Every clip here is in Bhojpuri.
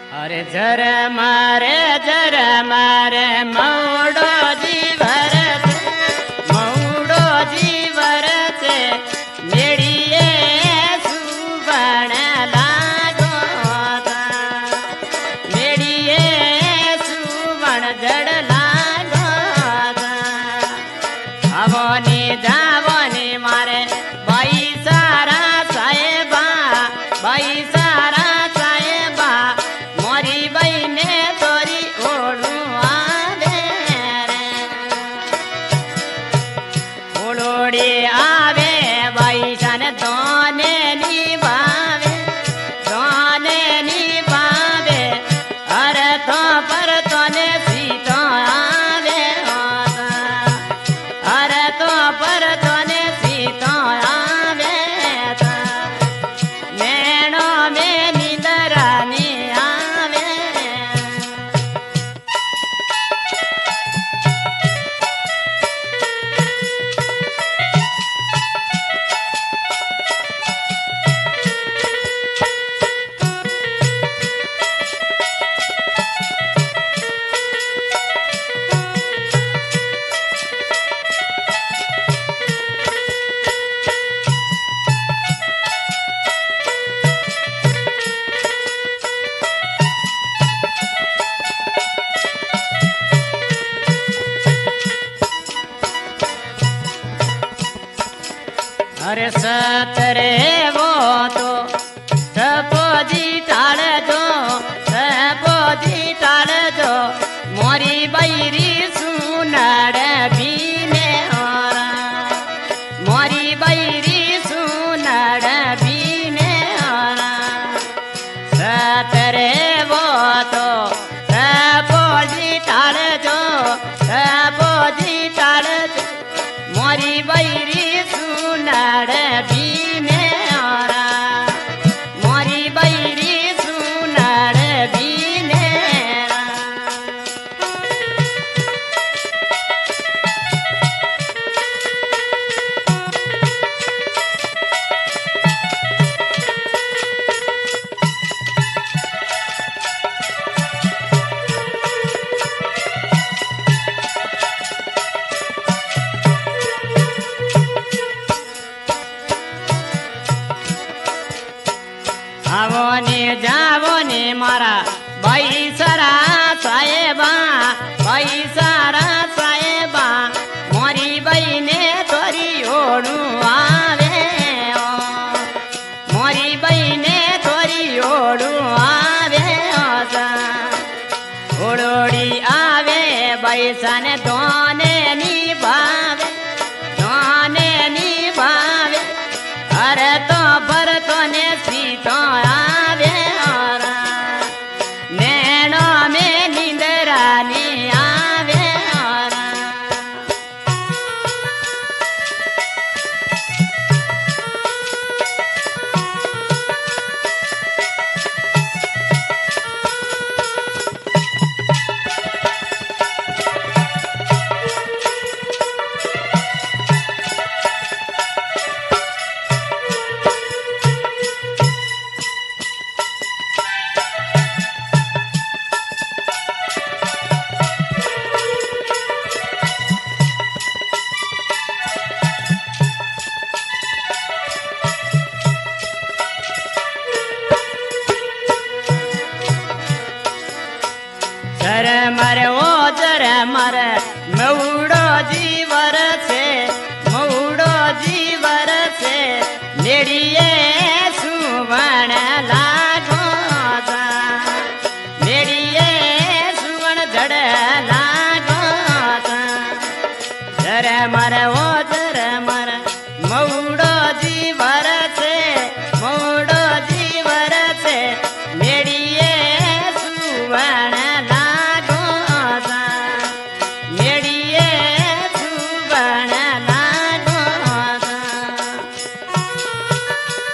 अरे जर मारे मौडो जीवर से मेड़िए सुबण लागो मेड़िए सुबण जड़ लागो आवोनी जावोनी मारे भाई सारा साहेबा भाई सारा साहेबा मोरी बहने तोरी ओढ़ू आवे रे ओढ़ोड़ी आवे भाई सन दोने निभावे अरे तो पर तोने सीतो आवे अरे तो पर तोने सीतो आवे नैनो में निंदरानी आवे अरे सतरे वो तो सपोजी टाल जो मोरी बैरी सुनाड़ बीने औरा मोरी बैरी सुनाड़ बीने औरा सतरे वो तो सपोजी टाल जो मोरी बैरी सुनाड़ बीने औरा मोरी बैरी सुनाड़ बीने आवोने जावोने मारा भाई सारा साहेबा मोरी बहने तोरी ओढ़ू आवे मोरी बहने तोरी ओढ़ू आवे ओढ़ोड़ी आवे बैसन दोने निभावे अरे तो पर तोने सीतो आवे औरा नैनो में निंदरानी आवे औरा जर मर मऊड़ो जीवर से मेड़िए सुवण लागो मेड़िए सुवण जड़ लागो जर मर मऊड़ो जीवर से मेड़िए सुवण लागो मेड़िए सुवण लागो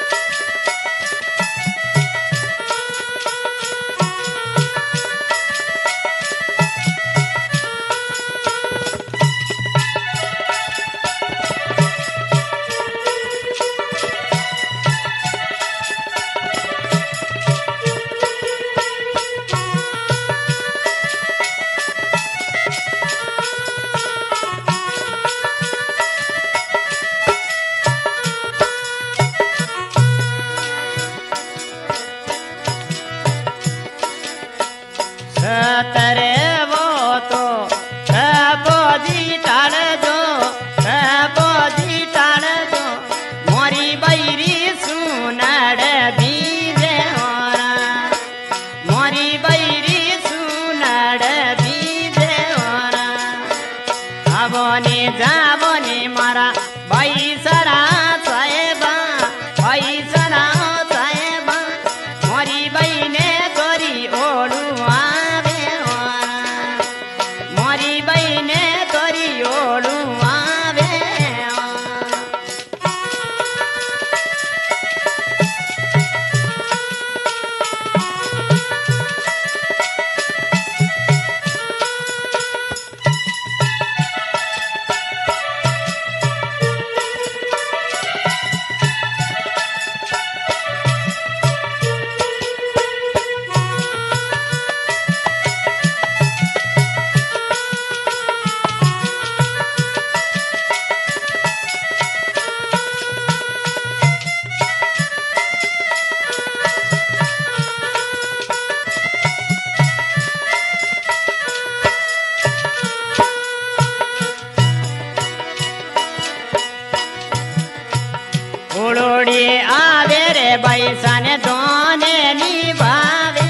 बैसाने दोने निभावे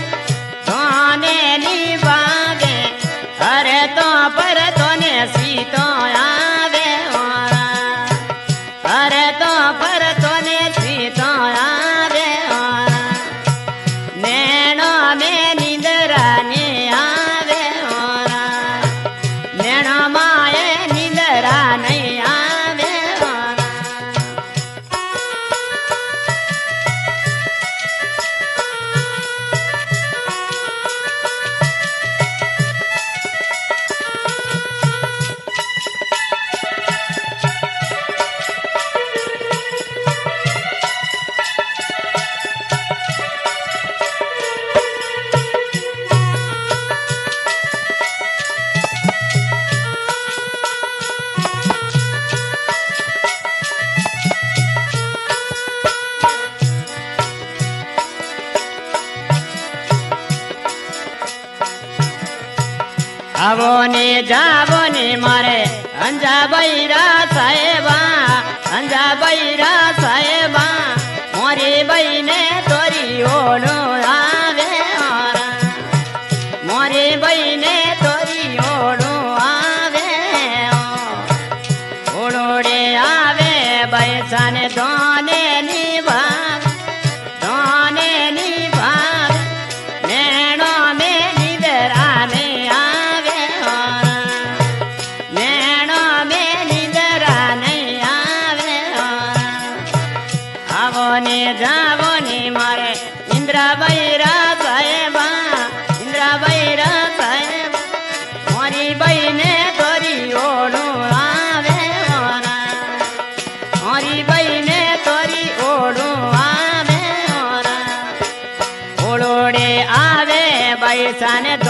अरे तो पर तोने सीतो आवे अरे तो पर तोने सीतो आवे नैनो में निंदरा ने आवे नैनो माए निंदरा नहीं आवे आवो ने जावो ने मारे अंजा बैरा साहेबा मोरी बहने तोरी ओलो आवे मोरी बहने तोरी ओलो आवे ओलोड़े आवे बैसाने दोने निभाग नैनो में निदरा ने आवे नैनो में निदरा नहीं आवे आवो ने जावो ने मारे इंद्रा बैरा साहेबा मोरी बहने तोरी ओलो आवे मोरी बहने तोरी ओलो आवे ओलोड़े आवे बैसाने